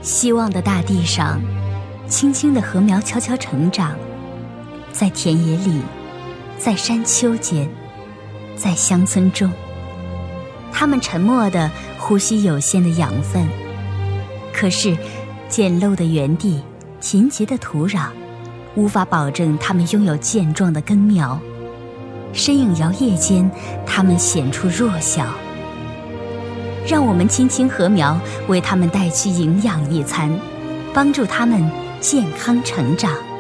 希望的大地上，轻轻的禾苗悄悄成长，在田野里，在山丘间，在乡村中，它们沉默地呼吸有限的养分。可是简陋的园地，贫瘠的土壤，无法保证它们拥有健壮的根苗。身影摇曳间，它们显出弱小。让我们亲亲禾苗，为它们带去营养一餐，帮助它们健康成长。